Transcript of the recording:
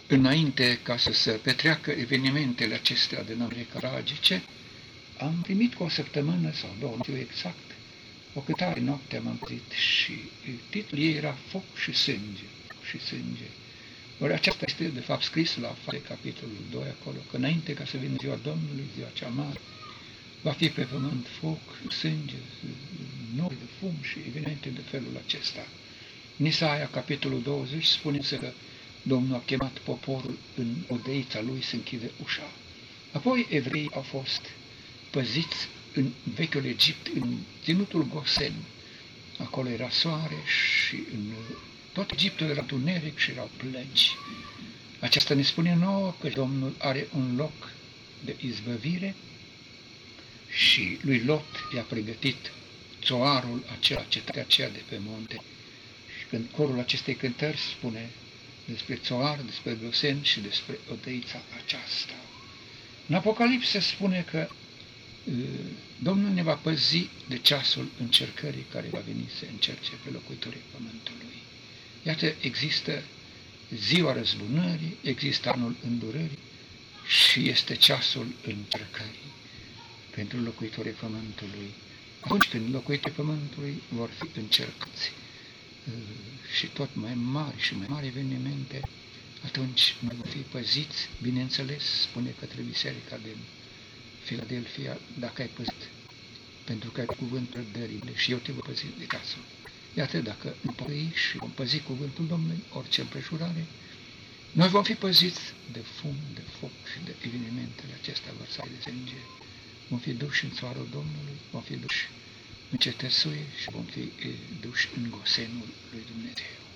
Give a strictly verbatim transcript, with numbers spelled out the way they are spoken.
înainte ca să se petreacă evenimentele acestea de numere tragice, am primit cu o săptămână sau două, nu știu exact, o cântare noapte am împărit și titlul ei era Foc și sânge, și sânge. Ori aceasta este de fapt scris la de capitolul doi acolo, că înainte ca să vină ziua Domnului, ziua cea mare, va fi pe pământ foc, sânge, nori de fum și evenimente de felul acesta. În Isaia, capitolul douăzeci, spune că Domnul a chemat poporul în odeița lui să închide ușa. Apoi evreii au fost păziți în vechiul Egipt, în ținutul Gosen. Acolo era soare și în tot Egiptul era tuneric și erau plăgi. Aceasta ne spune nouă că Domnul are un loc de izbăvire și lui Lot i-a pregătit țoarul acela, cetatea aceea de pe munte. Și când corul acestei cântări spune despre țoar, despre Gosen și despre odeița aceasta. În Apocalipsă spune că Domnul ne va păzi de ceasul încercării care va veni să încerce pe locuitorii pământului. Iată, există ziua răzbunării, există anul îndurării și este ceasul încercării pentru locuitorii pământului. Atunci când locuitorii pământului vor fi încercați și tot mai mari și mai mari evenimente, atunci noi vom fi păziți, bineînțeles, spune către biserica din Filadelfia, dacă ai păzit, pentru că ai cuvântul dările și eu te voi păzi de casul. Iată, dacă împăi și vom păzi cuvântul Domnului, orice împrejurare, noi vom fi păziți de fum, de foc și de evenimentele acestea vărsate de sânge. Vom fi duși în țoarul Domnului, vom fi duși în cetățuie și vom fi duși în gosenul lui Dumnezeu.